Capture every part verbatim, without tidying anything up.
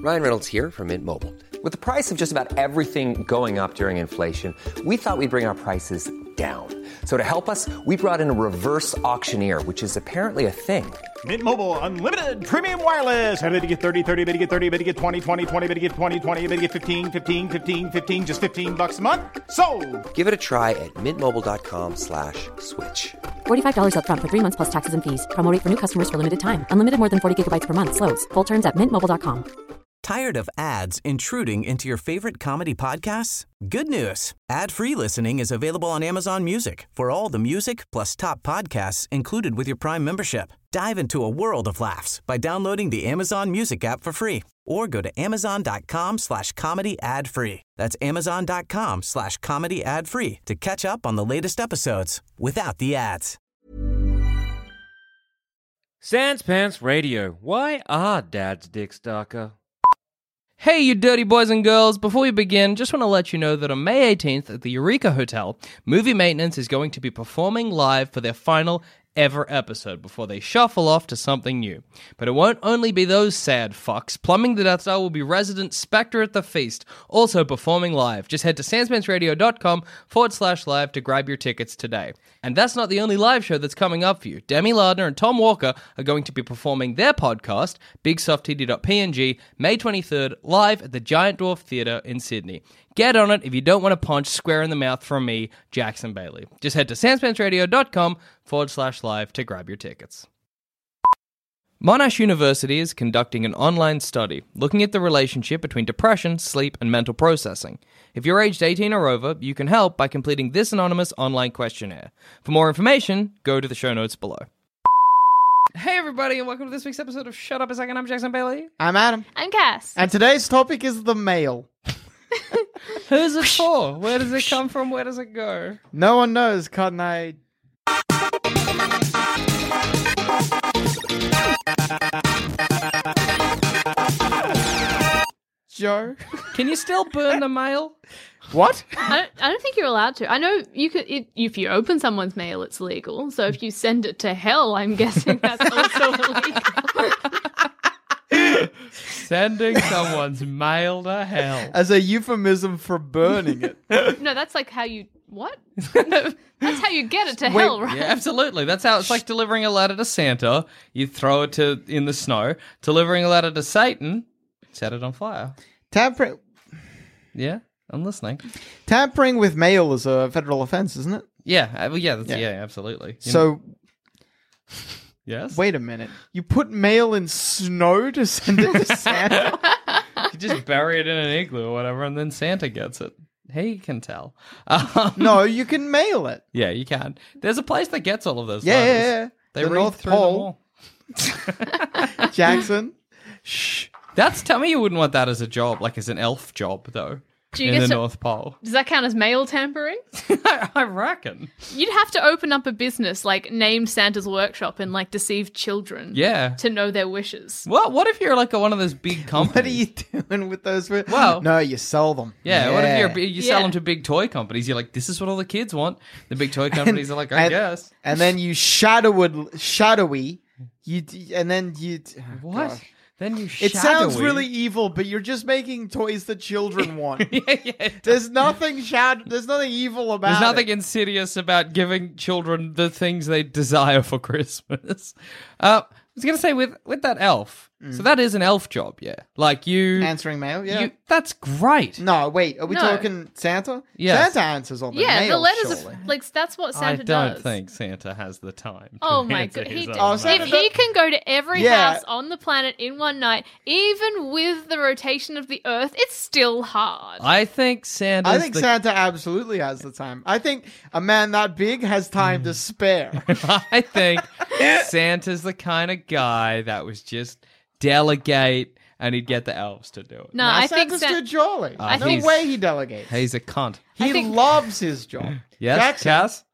Ryan Reynolds here from Mint Mobile. With the price of just about everything going up during inflation, we thought we'd bring our prices down. So to help us, we brought in a reverse auctioneer, which is apparently a thing. Mint Mobile Unlimited Premium Wireless. How to get thirty, thirty, how to get thirty, how to get twenty, twenty, twenty, how to get twenty, twenty, how to get fifteen, fifteen, fifteen, fifteen, just fifteen bucks a month? Sold! Give it a try at mintmobile.com slash switch. forty-five dollars up front for three months plus taxes and fees. Promo rate for new customers for limited time. Unlimited more than forty gigabytes per month. Slows full terms at mint mobile dot com. Tired of ads intruding into your favorite comedy podcasts? Good news. Ad-free listening is available on Amazon Music for all the music plus top podcasts included with your Prime membership. Dive into a world of laughs by downloading the Amazon Music app for free or go to amazon.com slash comedy ad free. That's amazon.com slash comedy ad free to catch up on the latest episodes without the ads. Sans Pants Radio. Why are dads dicks darker? Hey, you dirty boys and girls. Before we begin, just want to let you know that on May eighteenth at the Eureka Hotel, Movie Maintenance is going to be performing live for their final ever episode before they shuffle off to something new. But it won't only be those sad fucks. Plumbing the Death Star will be resident Spectre at the Feast, also performing live. Just head to sanspantsradio.com forward slash live to grab your tickets today. And that's not the only live show that's coming up for you. Demi Lardner and Tom Walker are going to be performing their podcast, big soft t d dot p n g, May twenty-third, live at the Giant Dwarf Theatre in Sydney. Get on it if you don't want to punch square in the mouth from me, Jackson Bailey. Just head to sanspantsradio.com forward slash live to grab your tickets. Monash University is conducting an online study looking at the relationship between depression, sleep, and mental processing. If you're aged eighteen or over, you can help by completing this anonymous online questionnaire. For more information, go to the show notes below. Hey everybody, and welcome to this week's episode of Shut Up a Second. I'm Jackson Bailey. I'm Adam. I'm Cass. And today's topic is the mail. Who's it for? Where does it come from? Where does it go? No one knows, Cotton Eye. Joe? Can you still burn the mail? What? I don't, I don't think you're allowed to. I know you could. It, if you open someone's mail, it's legal. So if you send it to hell, I'm guessing that's also illegal. Sending someone's mail to hell. As a euphemism for burning it. No, that's like how you... What? That's how you get it to Wait, hell, right? Yeah, absolutely. That's how it's like delivering a letter to Santa. You throw it to in the snow. Delivering a letter to Satan, set it on fire. Tampering... Yeah, I'm listening. Tampering with mail is a federal offense, isn't it? Yeah, uh, well, yeah, that's, yeah. Yeah. absolutely. You So... know- Yes? Wait a minute. You put mail in snow to send it to Santa? You just bury it in an igloo or whatever, and then Santa gets it. He can tell. Um, No, you can mail it. Yeah, you can. There's a place that gets all of those Yeah, letters. yeah, yeah. They The read North through Pole. them all. Jackson. Shh. That's, tell me you wouldn't want that as a job, like as an elf job, though. Do you in get the to- North Pole. Does that count as mail tampering? I, I reckon. You'd have to open up a business, like named Santa's Workshop, and like deceive children. Yeah. To know their wishes. Well, what if you're like a, one of those big companies? What are you doing with those? Well- no, you sell them. Yeah, what if you're, a bi- you sell Yeah. them to big toy companies? You're like, this is what all the kids want. The big toy companies are like, I and, guess. And then you shadowood, shadowy, you, d- and then you. d- oh, What? God. Then you It sounds shadowy- really evil, but you're just making toys that children want. yeah, yeah. There's nothing shad- There's nothing evil about There's nothing it. insidious about giving children the things they desire for Christmas. Uh, I was going to say, with, with that elf, so that is an elf job, yeah. Like you... Answering mail, yeah. you that's great. No, wait. Are we No. talking Santa? Yes. Santa answers on the Yeah, mail. the letters surely. are like that's what Santa I don't does. think Santa has the time to Oh my answer god! his He, own Oh, mail. Santa if he can go to every Yeah. house on the planet in one night, even with the rotation of the Earth, it's still hard. I think Santa's I think the... Santa absolutely has the time. I think a man that big has time to spare. I think Santa's the kind of guy that was just delegate and he'd get the elves to do it. no, Now, I think Santa's Sa- too jolly. Uh, no he's- way he delegates. He's a cunt. he think- loves his job. Yes, Jackson. Cass?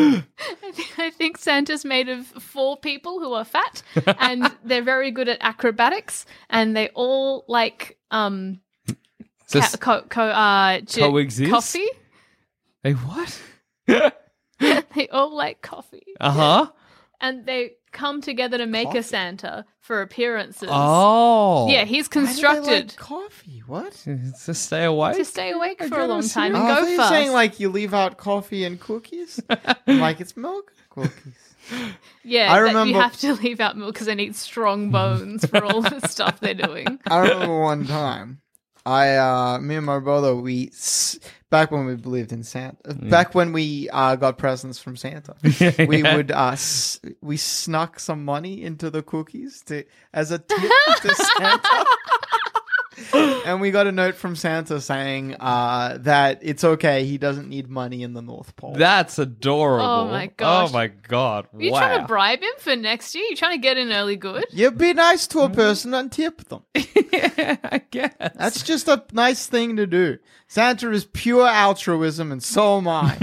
I think, I think Santa's made of four people who are fat, and they're very good at acrobatics, and they all like um So ca- s- co- co- uh, j- Coexist? coffee. Hey, what? They all like coffee. Uh-huh. and they come together to make Coffee? a Santa for appearances. Oh. Yeah, he's Why do they constructed like coffee. What? To stay awake? to stay awake I for a gotta long see time it. and Oh, I thought go you were fast. saying like you leave out coffee and cookies. I'm like, it's milk and cookies. yeah, I that remember- you have to leave out milk because they need strong bones for all the stuff they're doing. I remember one time, I, uh, me and my brother, we, s- back when we believed in Santa, back when we uh, got presents from Santa, we would, uh, s- we snuck some money into the cookies to as a tip to Santa. And we got a note from Santa saying uh, that it's okay, he doesn't need money in the North Pole. That's adorable. Oh my gosh. Oh my god. Are you wow. trying to bribe him for next year? You trying to get in early good? You be nice to a person and tip them. yeah, I guess. That's just a nice thing to do. Santa is pure altruism, and so am I.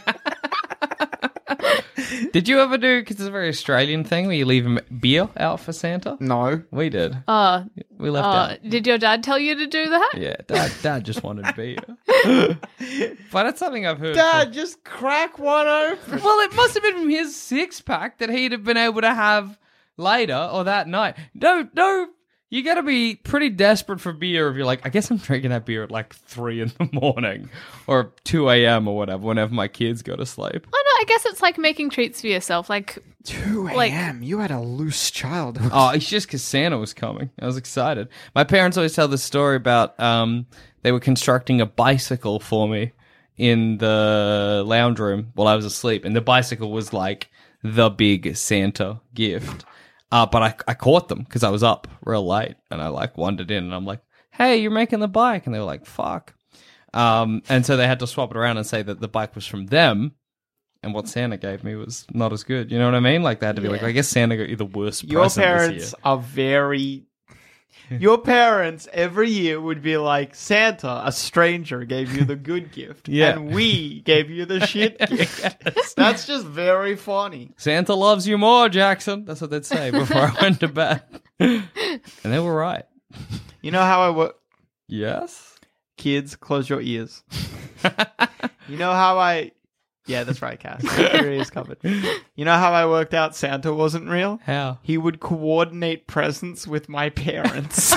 Did you ever do, because it's a very Australian thing, where you leave him beer out for Santa? No. We did. Uh, We left uh, out. did your dad tell you to do that? Yeah, dad, dad just wanted beer. But that's something I've heard. Dad, just crack one open. Well, it must have been from his six pack that he'd have been able to have later or that night. No, no, you got to be pretty desperate for beer if you're like, I guess I'm drinking that beer at like three in the morning or two a.m. or whatever, whenever my kids go to sleep. Oh no, I guess it's like making treats for yourself. Like, two a.m. You had a loose childhood. Oh, it's just because Santa was coming. I was excited. My parents always tell this story about um, they were constructing a bicycle for me in the lounge room while I was asleep, and the bicycle was like the big Santa gift. Uh, but I, I caught them because I was up real late, and I like wandered in, and I'm like, "Hey, you're making the bike," and they were like, "Fuck." Um, and so they had to swap it around and say that the bike was from them. And what Santa gave me was not as good. You know what I mean? Like, they had to be like, I guess Santa got you the worst Your present this parents year. are very... Your parents every year would be like, Santa, a stranger, gave you the good gift. Yeah. And we gave you the shit gift. That's just very funny. Santa loves you more, Jackson. That's what they'd say before I went to bed. And they were right. You know how I work... Yes? Kids, close your ears. You know how I... Yeah, that's right, Cass. Your ears covered. You know how I worked out Santa wasn't real? How? He would coordinate presents with my parents.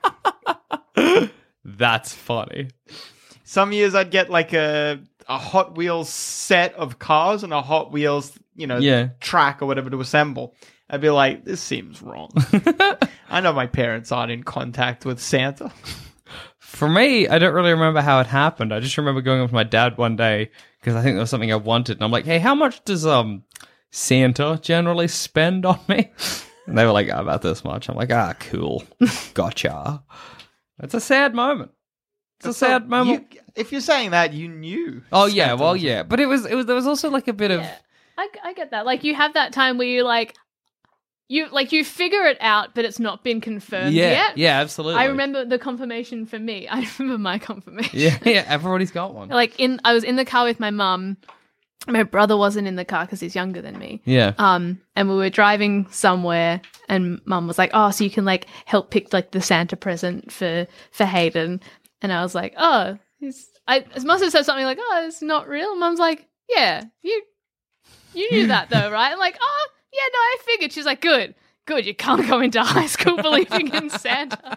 That's funny. Some years I'd get like a a Hot Wheels set of cars and a Hot Wheels, you know, Yeah. track or whatever to assemble. I'd be like, this seems wrong. I know my parents aren't in contact with Santa. For me, I don't really remember how it happened. I just remember going up with my dad one day because I think there was something I wanted. And I'm like, hey, how much does um Santa generally spend on me? And they were like, oh, about this much. I'm like, ah, cool. Gotcha. It's a sad moment. It's a sad moment. You, if you're saying that, you knew. Oh, yeah. Santa Well, was- yeah. But it was, it was, there was also like a bit of... Yeah. I, I get that. Like, you have that time where you like, you like you figure it out, but it's not been confirmed Yeah, yet. yeah, absolutely. I remember the confirmation for me. I remember my confirmation. Yeah, yeah, everybody's got one. Like in, I was in the car with my mum. My brother wasn't in the car because he's younger than me. Yeah. Um, and we were driving somewhere, and Mum was like, "Oh, so you can like help pick like the Santa present for for Hayden." And I was like, "Oh, he's." I must have said something like, "Oh, it's not real." Mum's like, "Yeah, you, you knew that though, right?" I'm like, "Oh, yeah, no, I figured." She's like, "Good, good. You can't go into high school believing in Santa."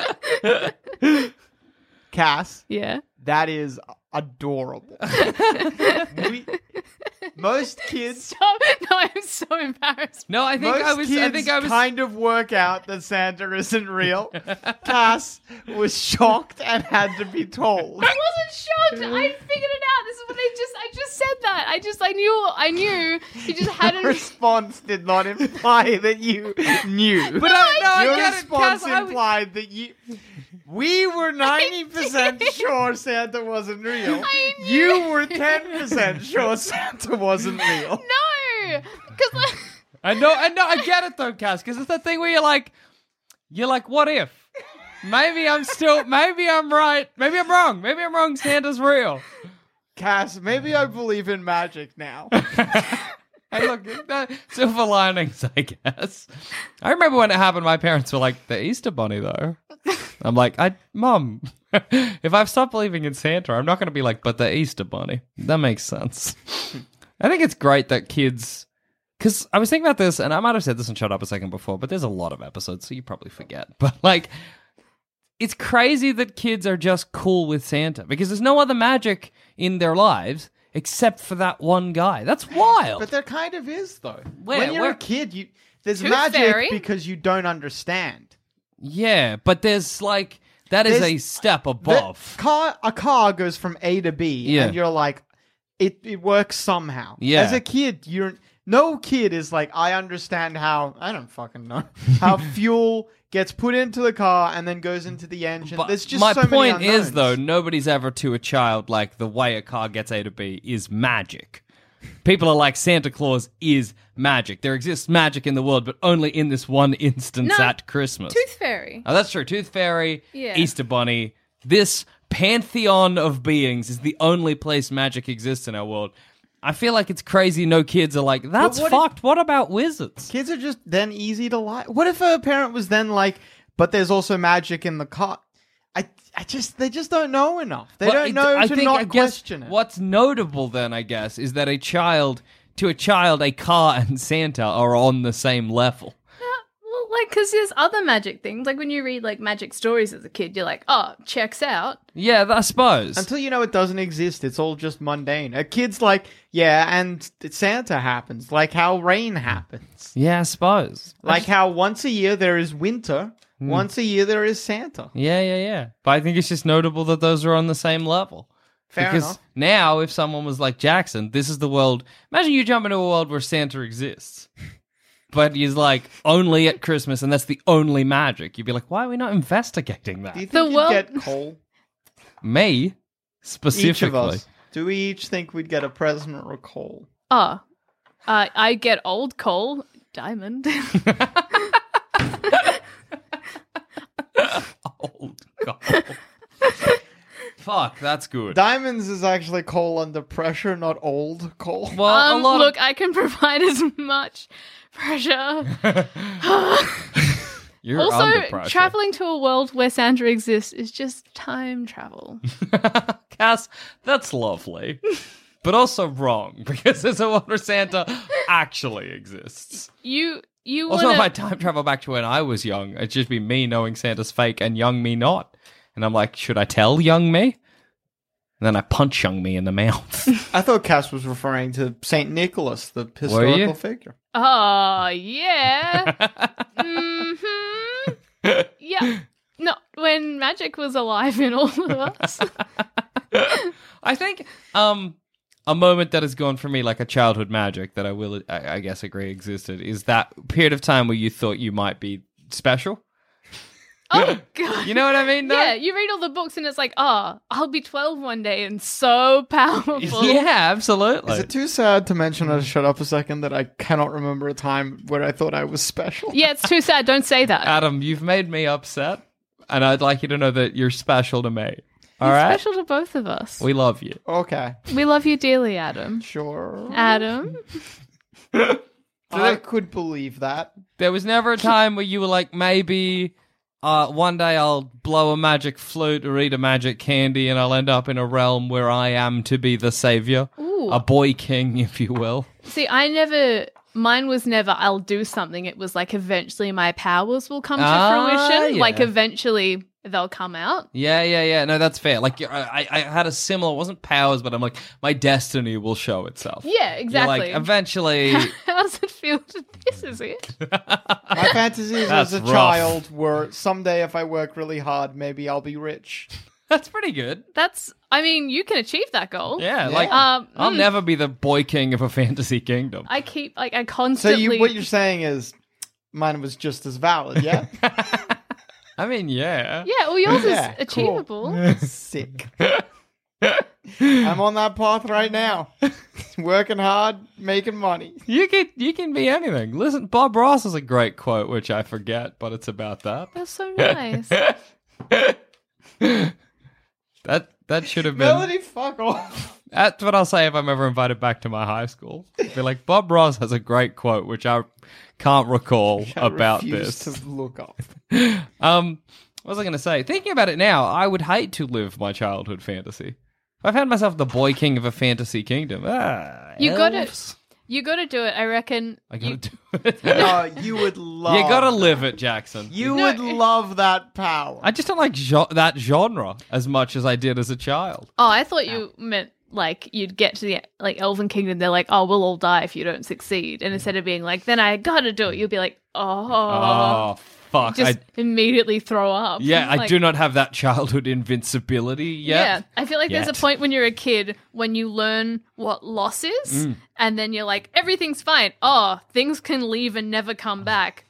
Cass, Yeah. that is adorable. we, most kids... Stop. No, I'm so embarrassed. No, I think Most I was. kids I think I was. kind of work out that Santa isn't real. Cass was shocked and had to be told. I wasn't shocked. I figured it out. This is what I just. I just said that. I just. I knew. I knew. You just Your hadn't. response did not imply that you knew. But I, no, I Your get it. response Cass, I was- implied that you... We were ninety percent sure Santa wasn't real. I knew. You were ten percent sure Santa wasn't real. No, because like, I know, I know, I get it though, Cass, because it's that thing where you're like, you're like, what if? Maybe I'm still, maybe I'm right, maybe I'm wrong, maybe I'm wrong. Santa's real. Cass, maybe I believe in magic now. Hey, look, that, silver linings, I guess. I remember when it happened, my parents were like, the Easter Bunny, though. I'm like, I, Mum, if I've stopped believing in Santa, I'm not going to be like, but the Easter Bunny. That makes sense. I think it's great that kids Because I was thinking about this, and I might have said this and shut up a second before, but there's a lot of episodes, so you probably forget. But, like, it's crazy that kids are just cool with Santa because there's no other magic in their lives except for that one guy. That's wild. But there kind of is, though. Where? When you're Where? a kid, you there's Tooth magic Fairy? because you don't understand. Yeah, but there's, like, that is There's- a step The above. car, a car goes from A to B, Yeah. and you're like, it, it works somehow. Yeah. As a kid, you're no kid is like, I understand how I don't fucking know how fuel gets put into the car and then goes into the engine. But There's just my so point many is, unknowns. though, nobody's ever to a child like the way a car gets A to B is magic. People are like, Santa Claus is magic. There exists magic in the world, but only in this one instance No, at Christmas. Tooth Fairy. Oh, that's true. Tooth Fairy, Yeah. Easter Bunny. This pantheon of beings is the only place magic exists in our world. I feel like it's crazy no kids are like, that's what if- fucked. What about wizards? Kids are just then easy to lie. What if a parent was then like, but there's also magic in the car? I, I just, they just don't know enough. They Well, don't it- know I to think, not I guess question it. What's notable then, I guess, is that a child, to a child, a car and Santa are on the same level. Well, like, because there's other magic things. Like when you read like magic stories as a kid, you're like, oh, checks out. Yeah, I suppose. Until you know it doesn't exist, it's all just mundane. A kid's like, yeah, and Santa happens, like how rain happens. yeah, I suppose. Like how once a year there is winter, Hmm. once a year there is Santa. Yeah, yeah, yeah. But I think it's just notable that those are on the same level. Fair because enough. now, if someone was like Jackson, this is the world. Imagine you jump into a world where Santa exists, but he's like only at Christmas, and that's the only magic. You'd be like, why are we not investigating that? Do you think The you'd world- get coal? Me, specifically. Each of us. Do we each think we'd get a present or a coal? Oh, uh, I get old coal, diamond. Old God. Fuck, that's good. Diamonds is actually coal under pressure, not old coal. Well, um, a lot look, of I can provide as much pressure. you're also, under pressure. traveling to a world where Santa exists is just time travel. Cass, that's lovely, but also wrong because there's a world where Santa actually exists. You, you Also, want if I time travel back to when I was young, it'd just be me knowing Santa's fake and young me not. And I'm like, should I tell young me? And then I punch young me in the mouth. I thought Cass was referring to Saint Nicholas, the you? historical figure. Oh, yeah. hmm Yeah. No, when magic was alive in all of us. I think um, a moment that has gone for me like a childhood magic that I will, I, I guess, agree existed is that period of time where you thought you might be special. Oh, God. You know what I mean? though? Yeah, you read all the books and it's like, oh, I'll be twelve one day and so powerful. Yeah, absolutely. Is it too sad to mention, I shut up a second, that I cannot remember a time where I thought I was special? Yeah, it's too sad. Don't say that. Adam, you've made me upset, and I'd like you to know that you're special to me. All You're right? special to both of us. We love you. Okay, We love you dearly, Adam. sure. Adam? I could believe that. There was never a time where you were like, maybe uh, one day I'll blow a magic flute or eat a magic candy and I'll end up in a realm where I am to be the savior. Ooh. A boy king, if you will. See, I never... Mine was never, I'll do something. It was like, eventually my powers will come to Ah, fruition. yeah. Like, eventually they'll come out. Yeah, yeah, yeah. No, that's fair. Like, I, I I had a similar, it wasn't powers, but I'm like, my destiny will show itself. Yeah, You're exactly. like, eventually... How does it feel to... This is it. My fantasies That's as a rough. child were someday if I work really hard, maybe I'll be rich. That's pretty good. That's... I mean, you can achieve that goal. Yeah, like, Um, I'll mm. never be the boy king of a fantasy kingdom. I keep... Like, I So constantly... you, what you're saying is, mine was just as valid, yeah? I mean, yeah. Yeah, well, yours Yeah, is achievable. Sick. I'm on that path right now. Working hard, making money. You can you can be anything. Listen, Bob Ross has a great quote, which I forget, but it's about that. That's so nice. That that should have been. Melody, fuck off. That's what I'll say if I'm ever invited back to my high school. Be like, Bob Ross has a great quote, which I can't recall I about refuse this. to look up. Um, what was I going to say? Thinking about it now, I would hate to live my childhood fantasy. If I found myself the boy king of a fantasy kingdom, ah, You gotta- elves. You got to do it. I reckon. I you- gotta do it. No, you would love. You gotta live it, Jackson. You No, would it- love that power. I just don't like jo- that genre as much as I did as a child. Oh, I thought you meant like you'd get to the like Elven Kingdom. They're like, oh, we'll all die if you don't succeed. And instead of being like, then I gotta do it, you'll be like, oh, Oh, fuck. just I, immediately throw up. yeah, I Like, do not have that childhood invincibility yet. Yeah, I feel like there's Yet. a point when you're a kid when you learn what loss is, Mm. and then you're like, everything's fine. Oh, things can leave and never come back.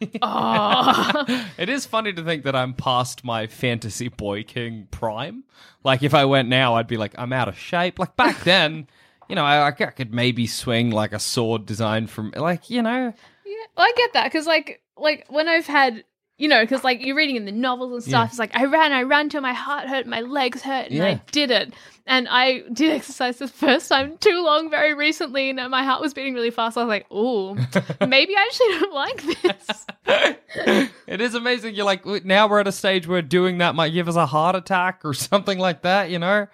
Oh, It is funny to think that I'm past my fantasy boy king prime. Like, if I went now, I'd be like, I'm out of shape. Like, back then, you know, I, I could maybe swing like a sword designed from, like, you know. yeah, well, I get that because like, like when I've had. You know, because like you're reading in the novels and stuff, Yeah. it's like I ran, I ran till my heart hurt, my legs hurt, and I Yeah. did it. And I did exercise the first time too long very recently, and my heart was beating really fast. I was like, "Ooh, maybe I actually don't like this." It is amazing. You're like, now we're at a stage where doing that might give us a heart attack or something like that, you know?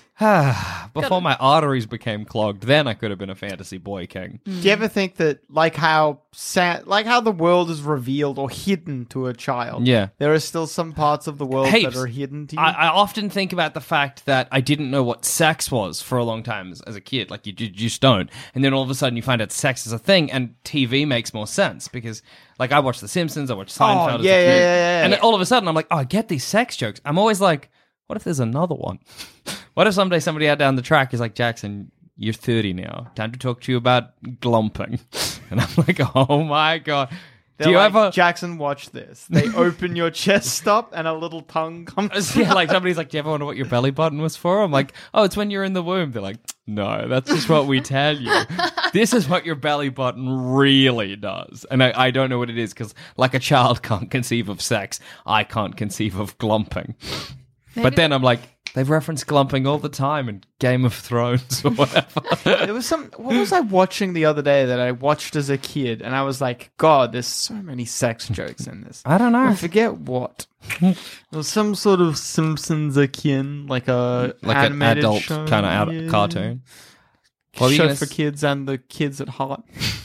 Before my arteries became clogged, then I could have been a fantasy boy king. Do you ever think that, like how sa- like how the world is revealed or hidden to a child? Yeah. there are still some parts of the world Heaps. that are hidden to you. I, I often think about the fact that I didn't know what sex was for a long time as, as a kid. Like, you, you just don't. And then all of a sudden you find out sex is a thing, and T V makes more sense because, like, I watched The Simpsons, I watched Seinfeld as yeah, a yeah, kid. yeah, yeah, And yeah. then all of a sudden I'm like, oh, I get these sex jokes. I'm always like, what if there's another one? What if someday somebody out down the track is like, Jackson, you're thirty now. Time to talk to you about glumping. And I'm like, oh my God. They're Do you like, ever... Jackson, watch this. They open your chest up and a little tongue comes. Yeah, like somebody's like, do you ever wonder what your belly button was for? I'm like, oh, it's when you're in the womb. They're like, no, that's just what we tell you. This is what your belly button really does. And I, I don't know what it is because, like, a child can't conceive of sex. I can't conceive of glumping. But then I'm like, they've referenced glumping all the time in Game of Thrones or whatever. There was some. What was I watching the other day that I watched as a kid, and I was like, God, there's so many sex jokes in this. I don't know. I forget what. It was some sort of Simpsons akin, like a Like an animated adult show. kind of out- Yeah. cartoon. What were you show gonna for s- kids and the kids at heart.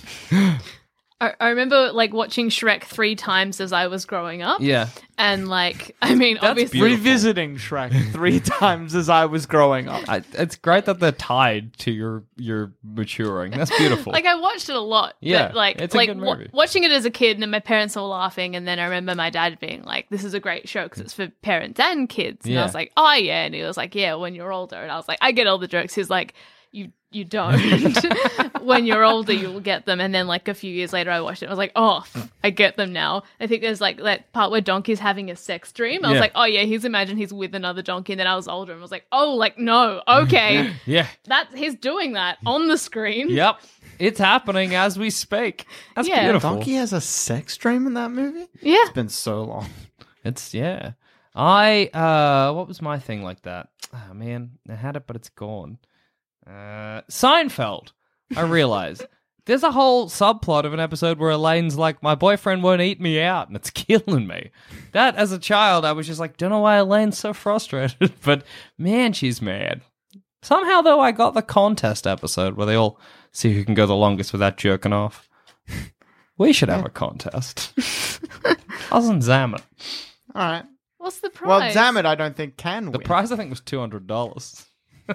I, I remember like watching Shrek three times as I was growing up. Yeah. And like, I mean, That's obviously, beautiful. Revisiting Shrek three times as I was growing up. I, it's great that they're tied to your your maturing. That's beautiful. like I watched it a lot. Yeah, but, like it's a like good wa- movie. watching it as a kid, and then my parents were laughing, and then I remember my dad being like, "This is a great show because it's for parents and kids." And Yeah. I was like, "Oh yeah," and he was like, "Yeah, when you're older." And I was like, "I get all the jokes." He's like, "You you don't. When you're older, you'll get them." And then like a few years later, I watched it. I was like, "Oh, I get them now." I think there's like that part where Donkey's having a sex dream. I was Yeah. like, "Oh yeah, he's imagined he's with another donkey." And then I was older and was like, "Oh, like no, okay." yeah. That he's doing that on the screen. Yep. It's happening as we speak. That's Yeah. beautiful. Donkey has a sex dream in that movie? Yeah. It's been so long. It's yeah. I uh what was my thing like that? Oh man, I had it but it's gone. Uh Seinfeld. I realize there's a whole subplot of an episode where Elaine's like, my boyfriend won't eat me out, and it's killing me. That, as a child, I was just like, don't know why Elaine's so frustrated, but man, she's mad. Somehow, though, I got the contest episode where they all see who can go the longest without jerking off. We should have a contest. Us and Zamet. All right. What's the prize? Well, Zamet, I don't think can The win. prize, I think, was two hundred dollars.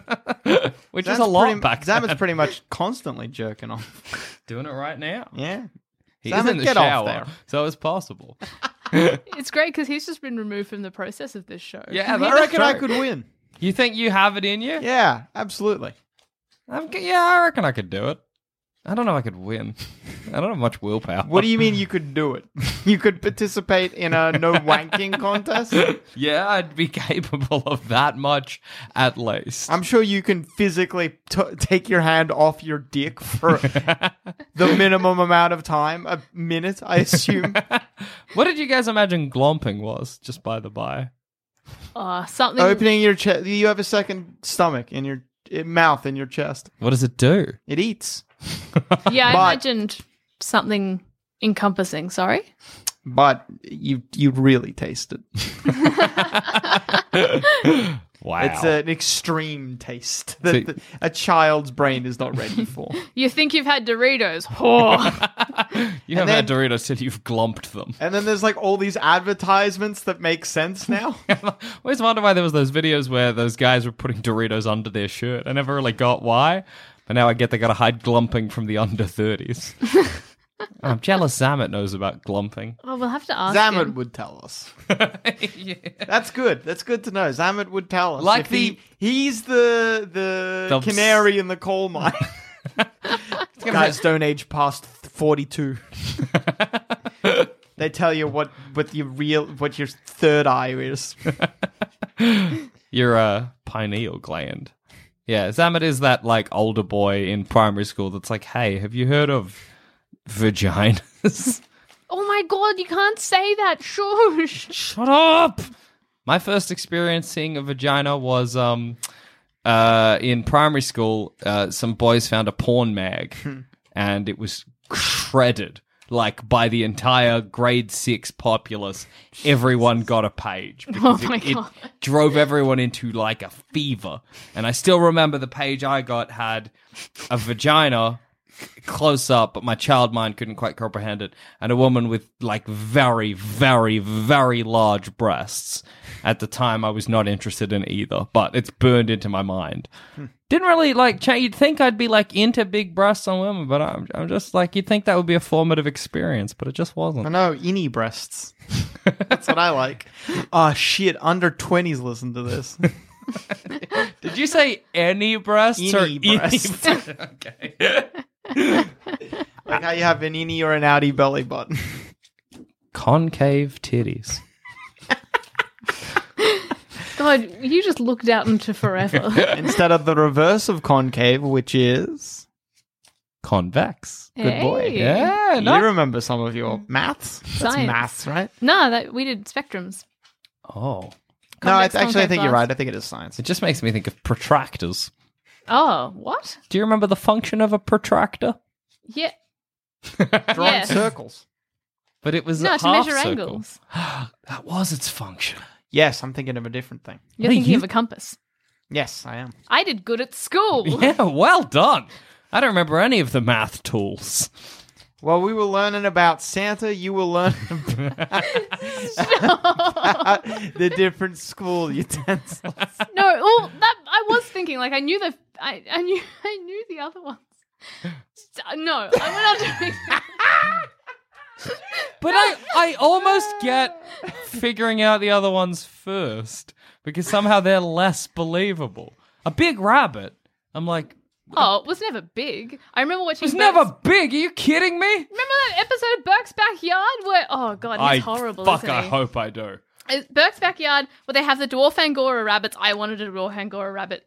Which is Zamet's a lot pretty, back Zamet's then. pretty much constantly jerking off. Doing it right now. Yeah. He Zamet, is in the get off shower, there. so it's possible. It's great because he's just been removed from the process of this show. Yeah, I that's reckon I true. could win. You think you have it in you? Yeah, absolutely. I'm, g- yeah, I reckon I could do it. I don't know if I could win. I don't have much willpower. What do you mean you could do it? You could participate in a no wanking contest? Yeah, I'd be capable of that much at least. I'm sure you can physically t- take your hand off your dick for the minimum amount of time, a minute, I assume. What did you guys imagine glomping was, just by the by? Uh, something. Opening your chest. You have a second stomach in your uh, mouth in your chest. What does it do? It eats. Yeah, I But- imagined something encompassing. Sorry. But you you really taste it. Wow. Wow. It's an extreme taste that So- the- a child's brain is not ready for. You think you've had Doritos? Oh. You haven't then- had Doritos till you've glomped them. And then there's like all these advertisements that make sense now. I always wonder why there was those videos where those guys were putting Doritos under their shirt. I never really got why, but now I get they got to hide glumping from the under thirties. I'm jealous Zamet knows about glumping. Oh, we'll have to ask Zamet him. would tell us. Yeah. That's good. That's good to know. Zamet would tell us. Like If he, he's the the, The- canary in the coal mine. Guys, don't age past forty-two. They tell you what what your real what your third eye is. Your uh, pineal gland. Yeah, Zamet is that like older boy in primary school that's like, hey, have you heard of vaginas? Oh my god, you can't say that. Shush. Shut up! My first experience seeing a vagina was um uh in primary school. Uh, some boys found a porn mag, and it was shredded. Like by the entire grade six populace, everyone got a page because Oh my it, it God. drove everyone into like a fever. And I still remember the page I got had a vagina close up, but my child mind couldn't quite comprehend it, and a woman with like very, very, very large breasts. At the time, I was not interested in either, but it's burned into my mind. Didn't really like change. You'd think I'd be like into big breasts on women, but I'm, I'm just like, you'd think that would be a formative experience, but it just I wasn't. know, innie breasts. That's what I like. Oh shit, under twenties listen to this. Did you say any breasts or Innie breasts. Okay. Like how you have an innie or an outie belly button. Concave titties. God, you just looked out into forever. Instead of the reverse of concave, which is Convex. good boy. Hey. Yeah, You no. remember some of your maths? That's Science. maths, right? No, that we did spectrums. Oh. No, I, Convex, actually, I concave think you're glass. right. I think it is science. It just makes me think of protractors. Oh, what? Do you remember the function of a protractor? Yeah. Drawing Yes. circles. But it was No, a to half measure circle. angles. That was its function. Yes, I'm thinking of a different thing. You're Hey, thinking you- of a compass. Yes, I am. I did good at school. Yeah, well done. I don't remember any of the math tools. Well, we were learning about Santa. You were learning about, about the different school utensils. No, well, that I was thinking. Like I knew the, I, I knew, I knew the other ones. No, I went on doing that. But I, I almost get figuring out the other ones first because somehow they're less believable. A big rabbit. I'm like, Oh, it was never big. I remember watching. it's Burke's- never big. Are you kidding me? Remember that episode of Burke's Backyard where? Oh God, he's I horrible. fuck. isn't I he? hope I do. It's Burke's Backyard where they have the dwarf Angora rabbits. I wanted a dwarf Angora rabbit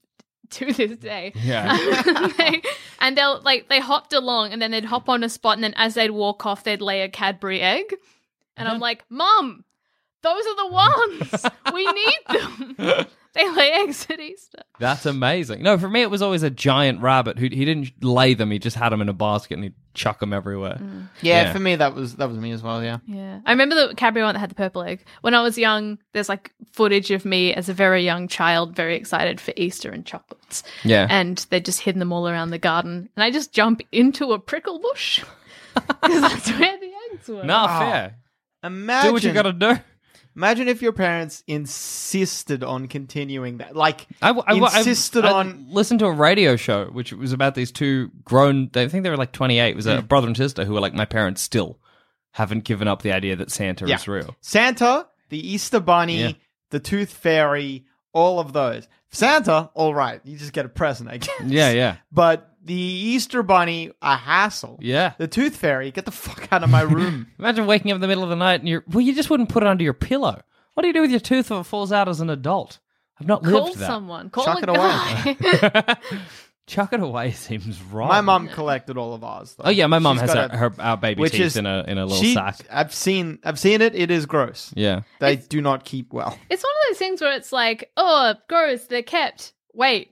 to this day. Yeah. They- and they'll like they hopped along and then they'd hop on a spot and then as they'd walk off they'd lay a Cadbury egg. And I'm like, Mum, those are the ones. We need them. They lay eggs at Easter. That's amazing. No, for me, it was always a giant rabbit who he didn't lay them. He just had them in a basket and he'd chuck them everywhere. Yeah, Yeah. for me that was that was me as well. Yeah. Yeah. I remember the Cadbury one that had the purple egg. When I was young, there's like footage of me as a very young child, very excited for Easter and chocolates. Yeah. And they'd just hidden them all around the garden. And I just jump into a prickle bush because that's where the eggs were. Nah, fair. Imagine Do what you gotta do. Imagine if your parents insisted on continuing that. Like I, I, I- insisted I, on listened to a radio show which was about these two grown. They I think they were like twenty-eight. It was Hmm. a brother and sister who were like, my parents still haven't given up the idea that Santa Yeah. is real. Santa, the Easter Bunny, Yeah. the Tooth Fairy, all of those. Santa, all right, you just get a present, I guess. Yeah, yeah, But the Easter Bunny, a hassle. yeah. The Tooth Fairy, get the fuck out of my room. Imagine waking up in the middle of the night and you're well. You just wouldn't put it under your pillow. What do you do with your tooth if it falls out as an adult? I've not Call lived that. someone. Call Chuck a it away. guy. Chuck it away seems wrong. My mum collected all of ours. Though. Oh yeah, my mum She's has got her, her our baby which teeth is- in a in a little she- sack. I've seen, I've seen it. It is gross. Yeah. They do not keep well. It's one of those things where it's like, oh, gross, they're kept. Wait,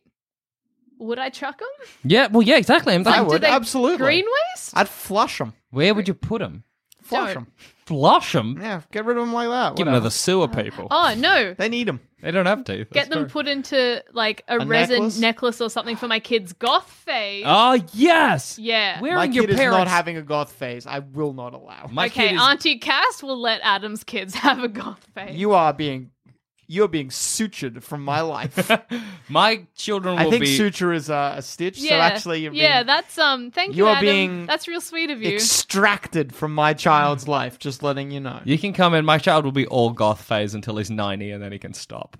would I chuck them? Yeah. Well, yeah. Exactly. I'm I like, would, they absolutely. Green waste? I'd flush them. where would you put them? Flush Don't. them. flush them. Yeah, get rid of them like that. Give them to whatever. the sewer people. Oh no. They need them. They don't have teeth. Get That's them true. put into like a, A resin necklace? necklace? or something for my kid's goth phase. Oh, yes. Yeah. Wearing My your kid is parents. not having a goth phase. I will not allow. My okay, kid is... Auntie Cass will let Adam's kids have a goth phase. You are being, you're being sutured from my life. My children will I think be... suture is uh, a stitch. yeah, So actually, you're being yeah, that's um. Thank You you, are Adam. being That's real sweet of you. extracted from my child's life. Just letting you know. You can come in. My child will be all goth phase until he's ninety, and then he can stop.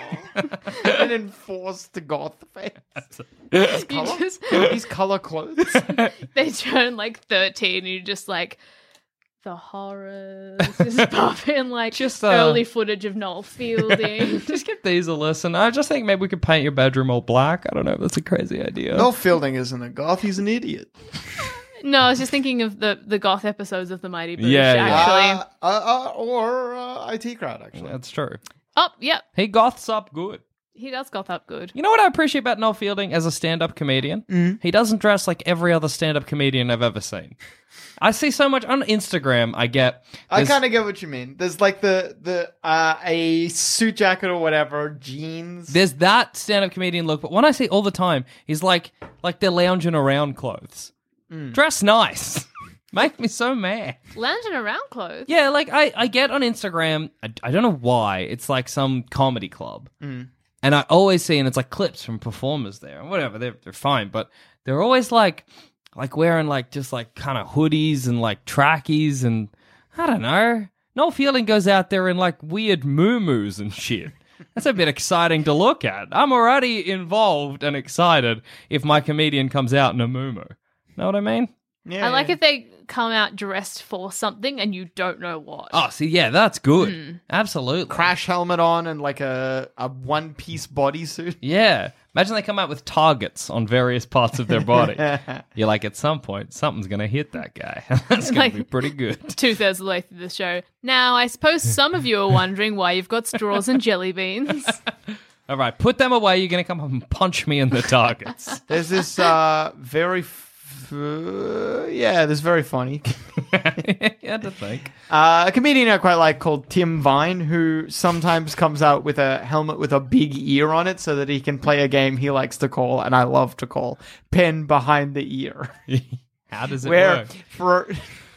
And enforced to goth face. You Color? just- These color clothes. they turn like thirteen, and you just like the horrors, just pop in like Just, uh, early footage of Noel Fielding. Just give these a listen. I just think maybe we could paint your bedroom all black. I don't know if that's a crazy idea. Noel Fielding isn't a goth. He's an idiot. No, I was just thinking of the the goth episodes of the Mighty Boosh. Yeah, yeah. actually. Uh, uh, uh, or uh, I T crowd, actually. That's true. Oh, yep, He goths up good. he does goth up good. You know what I appreciate about Noel Fielding as a stand-up comedian? Mm. He doesn't dress like every other stand-up comedian I've ever seen. I see so much on Instagram. I get. I there's- kind of get what you mean. There's like the the uh, a suit jacket or whatever, jeans. There's that stand-up comedian look, but one I see all the time is like like they're lounging around clothes. Dress nice. Make me so mad. Lounging around clothes. Yeah, like I, I get on Instagram, I, I don't know why, it's like some comedy club. And I always see, and it's like clips from performers there, and whatever, they're, they're fine, but they're always like, like wearing like just like kind of hoodies and like trackies and I don't know. Noel Fielding goes out there in like weird moo-moos and shit. That's a bit exciting to look at. I'm already involved and excited if my comedian comes out in a moo-moo. Know what I mean? Yeah, I like yeah. if they come out dressed for something and you don't know what. Oh, see, yeah, that's good. Absolutely. Crash helmet on and like a, a one piece bodysuit. Yeah. Imagine they come out with targets on various parts of their body. You're like, at some point, something's going to hit that guy. That's going Like- to be pretty good. Two thirds of the way through the show. Now, I suppose some of you are wondering why you've got straws and jelly beans. All right, put them away. You're going to come up and punch me in the targets. There's this uh, very, f- uh, yeah, this very funny You had to think. uh, a comedian I quite like called Tim Vine, who sometimes comes out with a helmet with a big ear on it so that he can play a game he likes to call, and I love to call, Pen Behind the Ear. How does it Where work? for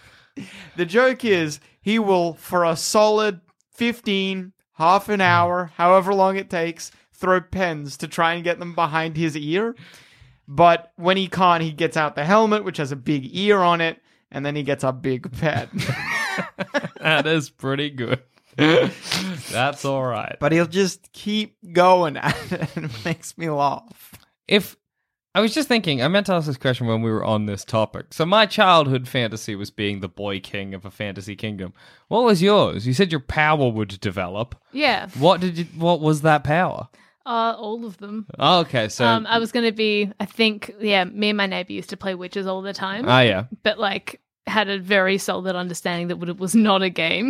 the joke is he will, for a solid fifteen, half an hour, however long it takes, throw pens to try and get them behind his ear. But when he can't, he gets out the helmet, which has a big ear on it, and then he gets a big pen. That is pretty good. That's all right. But he'll just keep going at it, and it makes me laugh. If I was just thinking, I meant to ask this question when we were on this topic. So my childhood fantasy was being the boy king of a fantasy kingdom. What was yours? You said your power would develop. Yeah, What did you? What was that power? uh, all of them. Oh, okay, so Um, I was going to be, I think, yeah, me and my neighbor used to play witches all the time. oh yeah, but like had a very solid understanding that it was not a game.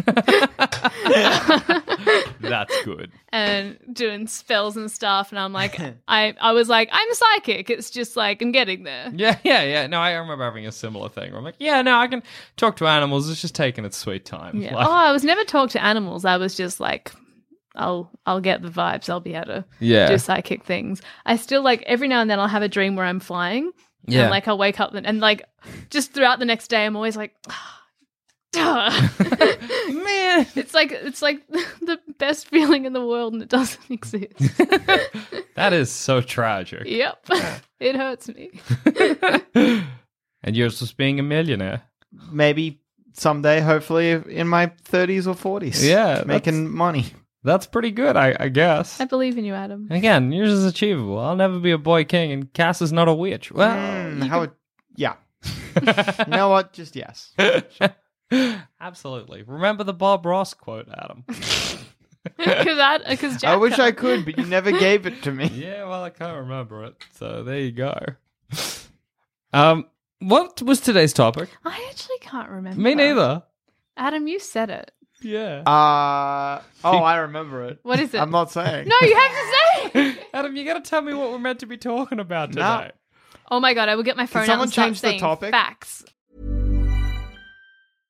that's good. And doing spells and stuff, and I'm like, I, I was like, I'm psychic. It's just like I'm getting there. Yeah, yeah, yeah. No, I remember having a similar thing where I'm like, yeah, no, I can talk to animals. It's just taking its sweet time. Yeah. Like, Oh, I was never talk to animals. I was just like, I'll I'll get the vibes. I'll be able to Yeah. do psychic things. I still like every now and then I'll have a dream where I'm flying. Yeah. And like I'll wake up and, and like just throughout the next day I'm always like, duh. man. It's like it's like the best feeling in the world and it doesn't exist. That is so tragic. Yep. It hurts me. And you're just being a millionaire. Maybe someday, hopefully, in my thirties or forties. Yeah, making money. That's pretty good, I, I guess. I believe in you, Adam. Again, yours is achievable. I'll never be a boy king, and Cass is not a witch. Well, Mm, you how it, yeah. You know what? Just yes. absolutely. Remember the Bob Ross quote, Adam. Because that because Jack I wish I can't. could, but you never gave it to me. Yeah, well, I can't remember it. So there you go. Um, what was today's topic? I actually can't remember. Me neither. Adam, you said it. Yeah. Uh, oh, I remember it. What is it? I'm not saying. No, you have to say. Adam, you got to tell me what we're meant to be talking about today. No. Oh my god, I will get my phone out someone and start change the saying topic? facts.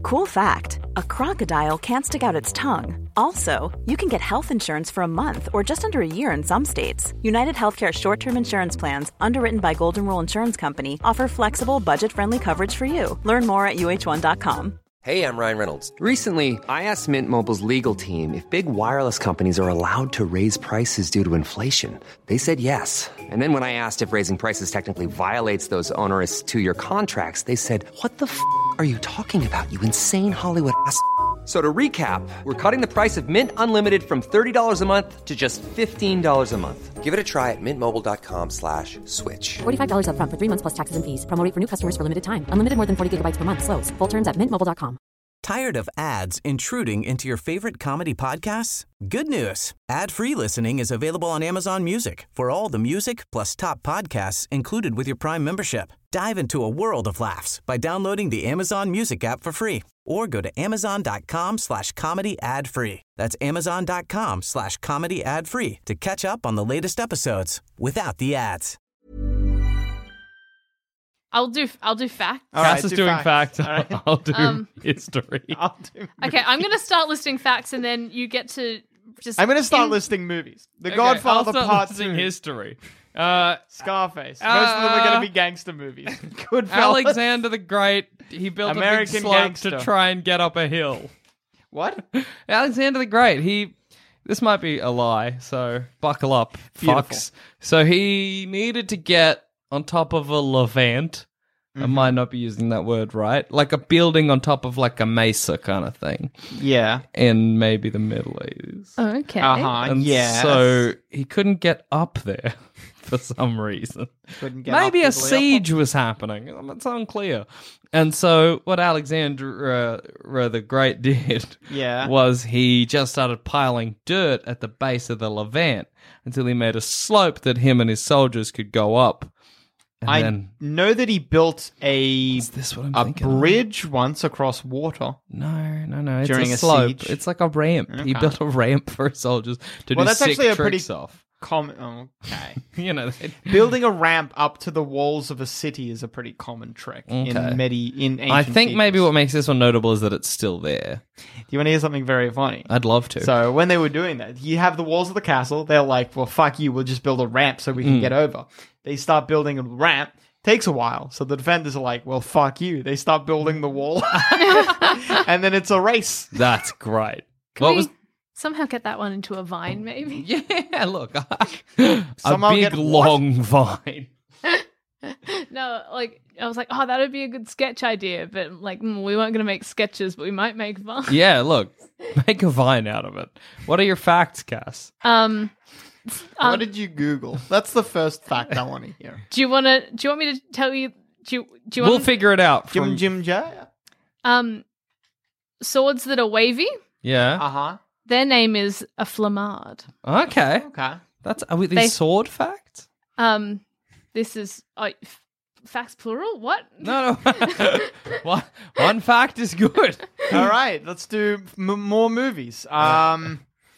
Cool fact, a crocodile can't stick out its tongue. Also, you can get health insurance for a month or just under a year in some states. United Healthcare short-term insurance plans, underwritten by Golden Rule Insurance Company, offer flexible, budget-friendly coverage for you. Learn more at U H one dot com. Hey, I'm Ryan Reynolds. Recently, I asked Mint Mobile's legal team if big wireless companies are allowed to raise prices due to inflation. They said yes. And then when I asked if raising prices technically violates those onerous two-year contracts, they said, "What the f*** are you talking about, you insane Hollywood ass f- So to recap, we're cutting the price of Mint Unlimited from thirty dollars a month to just fifteen dollars a month. Give it a try at mintmobile.com slash switch. forty-five dollars up front for three months plus taxes and fees. Promo rate for new customers for limited time. Unlimited more than forty gigabytes per month. Slows full terms at mint mobile dot com. Tired of ads intruding into your favorite comedy podcasts? Good news. Ad-free listening is available on Amazon Music for all the music plus top podcasts included with your Prime membership. Dive into a world of laughs by downloading the Amazon Music app for free or go to amazon.com slash comedy ad free. That's amazon.com slash comedy ad free to catch up on the latest episodes without the ads. I'll do. I'll do facts. All Cass right, is do doing facts. facts. All right. I'll do Um, history. I'll do Okay, I'm gonna start listing facts, and then you get to just. I'm going to start in- listing movies. The Okay, Godfather I'll start Part listing two. history. Uh, Scarface. Most of them are going Uh, to be gangster movies. Goodfellas. Alexander the Great, he built a American big slope gangster. to try and get up a hill. What? Alexander the Great, he... This might be a lie, so buckle up, Beautiful. fucks. So he needed to get on top of a levant. I might not be using that word right. Like a building on top of like a mesa kind of thing Yeah. in maybe the Middle East. Oh, okay. Uh-huh. And yeah. so he couldn't get up there for some reason. Couldn't get Maybe up a to the siege was happening. Um, It's unclear. And so what Alexander uh, the Great did Yeah. was he just started piling dirt at the base of the Levant until he made a slope that him and his soldiers could go up. And I then, know that he built a is this what I'm a thinking of? bridge once across water. No, no, no. It's During a a slope. siege? It's like a ramp. He Okay. built a ramp for his soldiers to Well, do that's sick actually a tricks pretty- off. Com- okay. You know, they- Building a ramp up to the walls of a city is a pretty common trick Okay. in medi in ancient I think maybe peoples. what makes this one notable is that it's still there. Do you want to hear something very funny? I'd love to. So when they were doing that, you have the walls of the castle. They're like, well, fuck you. We'll just build a ramp so we can Mm. get over. They start building a ramp. Takes a while. So the defenders are like, well, fuck you. They start building the wall. And then it's a race. That's great. Can what we was? somehow get that one into a vine, maybe? Yeah, look, a Somehow big get what? long vine. No, like I was like, oh, that would be a good sketch idea, but like mm, we weren't going to make sketches, but we might make vines. Yeah, look, make a vine out of it. What are your facts, Cass? Um, What did you Google? That's the first fact I want to hear. do you want to? Do you want me to tell you? Do you? Do you want? We'll figure it out. Jim From, Jim J? um, swords that are wavy. yeah. Uh-huh. Their name is a flamard. Okay. Okay. That's are we these They- sword facts? Um, this is uh, f- facts plural. What? No, no. one, one fact is good. All right. Let's do m- more movies. Um,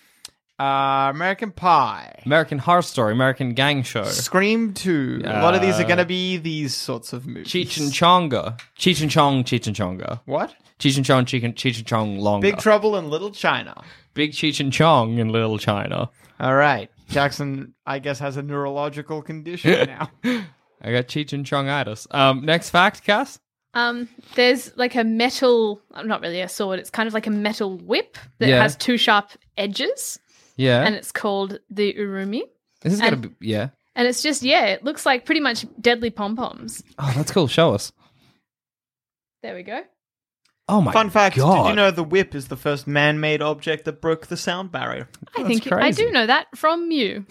uh, American Pie. American Horror Story, American Gang Show, Scream two. A lot of these are Uh, going to be these sorts of movies. Cheech and Chonga, Cheech and Chong, Cheech and Chonga, What? Cheech and Chong, Cheech and, Cheech and Chong longer. Big Trouble in Little China. Big Cheech and Chong in Little China. All right. Jackson, I guess, has a neurological condition now. I got Cheech and Chongitis. Um, next fact, Cass. Um, there's like a metal, not really a sword, it's kind of like a metal whip that Yeah. has two sharp edges, Yeah. and it's called the urumi. this is gonna and- be yeah. And it's just, yeah, it looks like pretty much deadly pom-poms. Oh, that's cool. Show us. There we go. Oh my Fun fact, God. did you know the whip is the first man-made object that broke the sound barrier? I That's think I crazy. do know that from you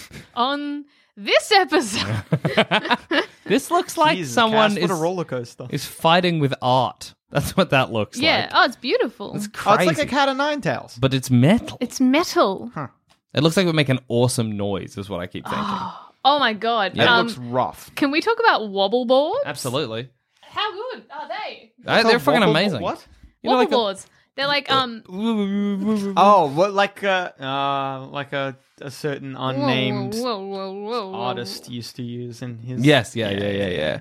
on this episode. This looks like Jesus, someone Cass, is, what a roller coaster. is fighting with art. That's what that looks yeah. like. Oh, it's beautiful. It's Oh, crazy. it's like a cat of nine tails. but it's metal. It's metal. It looks like it would make an awesome noise, is what I keep thinking. Oh my god. It Um, looks rough. can we talk about wobble boards? Absolutely. How good are they? Uh, they're It's a fucking wobble- amazing. What? You know, Wobble like a- boards. They're like um Oh, what like a uh, like a, a certain unnamed whoa, whoa, whoa, whoa, whoa. artist used to use in his Yes, yeah, yeah, yeah, yeah.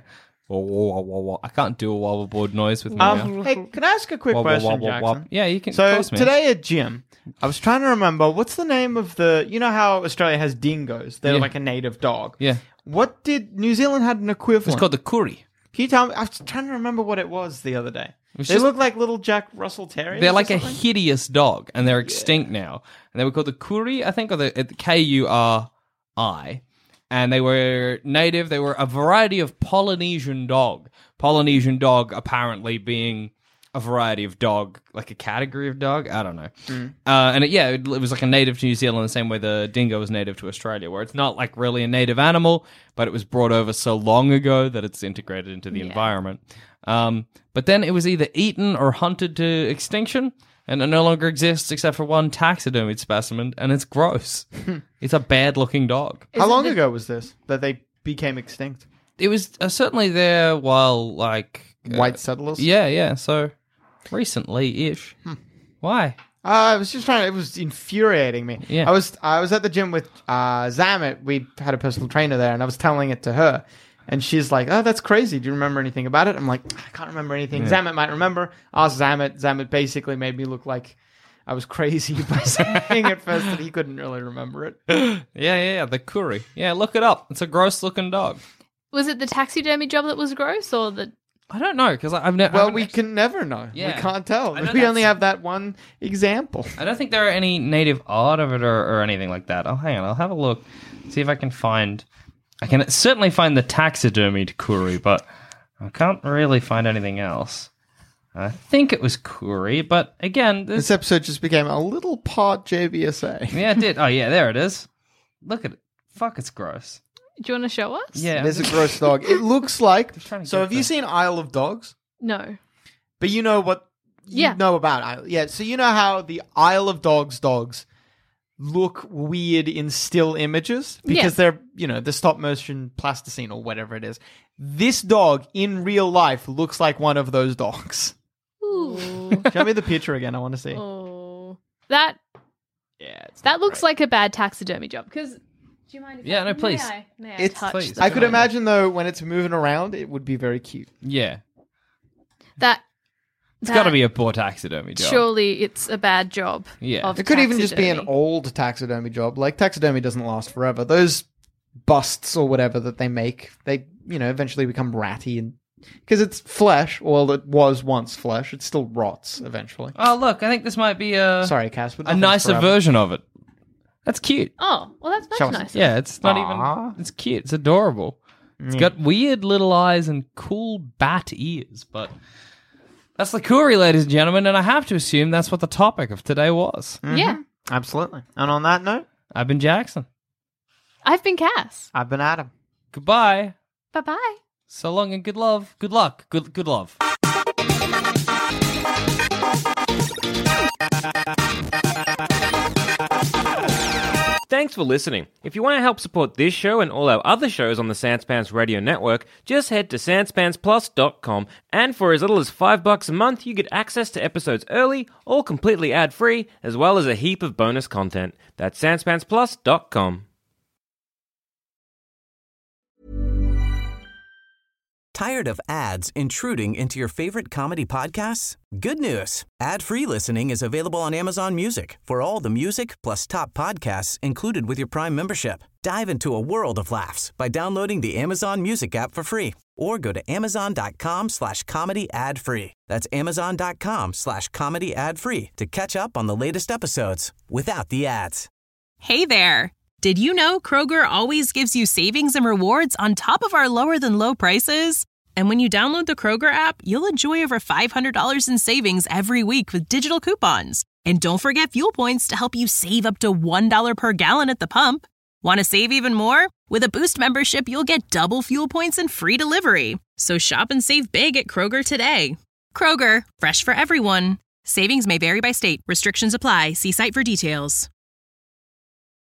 Wah, wah, wah, wah, wah. I can't do a wobbleboard noise with my Um, mouth. hey, can I ask a quick Wah, wah, question, wah, wah, wah. Jackson? Yeah, you can. of So course, man. today at gym, I was trying to remember what's the name of the. You know how Australia has dingoes? They're Yeah. like a native dog. Yeah. What did New Zealand had an equivalent? It's called the curry. Can you tell me? I was trying to remember what it was the other day. was They just- look like little Jack Russell Terriers. They're or like a something? hideous dog, and they're extinct now. And they were called the Kuri, I think, or the K U R I. And they were native. They were a variety of Polynesian dog. Polynesian dog apparently being a variety of dog, like a category of dog. I don't know. Mm. Uh, and it, yeah, it, it was like a native to New Zealand the same way the dingo was native to Australia, where it's not like really a native animal, but it was brought over so long ago that it's integrated into the Yeah. environment. Um, but then it was either eaten or hunted to extinction, and it no longer exists except for one taxidermied specimen, and it's gross. It's a bad-looking dog. How long ago was this that they became extinct? It was uh, certainly there while, like... uh, White settlers? Yeah, yeah, so recently-ish. Why? Uh, I was just trying to, it was infuriating me. Yeah. I was I was at the gym with uh, Zamet. We had a personal trainer there, and I was telling it to her. And she's like, oh, that's crazy. Do you remember anything about it? I'm like, I can't remember anything. Zamet might remember. Ask Zamet. Zamet basically made me look like I was crazy by saying at first that he couldn't really remember it. Yeah, yeah, yeah, the curry. Yeah, look it up. It's a gross-looking dog. Was it the taxidermy job that was gross, or the? I don't know, because I've never... Well, we can never know. Yeah. We can't tell. I We know only that's- have that one example. I don't think there are any native art of it or, or anything like that. Oh, hang on. I'll have a look. See if I can find... I can certainly find the taxidermied curry, but I can't really find anything else. I think it was curry, but again... This This, episode just became a little part J B S A. yeah, it did. Oh, yeah, there it is. Look at it. Fuck, it's gross. Do you want to show us? Yeah. There's a gross dog. It looks like... trying to So get have you the- seen Isle of Dogs? No. But you know what you Yeah. know about Isle. Yeah, so you know how the Isle of Dogs dogs look weird in still images because Yeah. they're, you know, the stop motion plasticine or whatever it is. This dog in real life looks like one of those dogs. Ooh. Show me the picture again. I want to see. Oh. That Yeah, it's that looks like a bad taxidermy job. Because do you mind? If Yeah, I, no, please. May I, may I It's- touch please. the I could dog? imagine though when it's moving around, it would be very cute. Yeah. that. It's got to be a poor taxidermy job. Surely it's a bad job. Yeah. of It could even just be an taxidermy. old taxidermy job. Like taxidermy doesn't last forever. Those busts or whatever that they make, they you know eventually become ratty and because it's flesh. Well, it was once flesh. It still rots eventually. Oh, look, I think this might be a, Sorry, Cass, but a nothing's nicer forever. version of it. That's cute. Oh, well, that's much Show us. nicer. Yeah, it's not Aw. even... It's cute. It's adorable. It's got weird little eyes and cool bat ears, but... That's the curry, ladies and gentlemen, and I have to assume that's what the topic of today was. Yeah. Absolutely. And on that note, I've been Jackson. I've been Cass. I've been Adam. Goodbye. Bye bye. So long and good love. Good luck. Good good love. Thanks for listening. If you want to help support this show and all our other shows on the Sanspants Radio Network, just head to sanspants plus dot com, and for as little as five bucks a month, you get access to episodes early, all completely ad-free, as well as a heap of bonus content. That's sanspants plus dot com. Tired of ads intruding into your favorite comedy podcasts? Good news. Ad-free listening is available on Amazon Music for all the music plus top podcasts included with your Prime membership. Dive into a world of laughs by downloading the Amazon Music app for free or go to amazon.com slash comedy ad free. That's amazon.com slash comedy ad free to catch up on the latest episodes without the ads. Hey there. Did you know Kroger always gives you savings and rewards on top of our lower than low prices? And when you download the Kroger app, you'll enjoy over five hundred dollars in savings every week with digital coupons. And don't forget fuel points to help you save up to one dollar per gallon at the pump. Want to save even more? With a Boost membership, you'll get double fuel points and free delivery. So shop and save big at Kroger today. Kroger, fresh for everyone. Savings may vary by state. Restrictions apply. See site for details.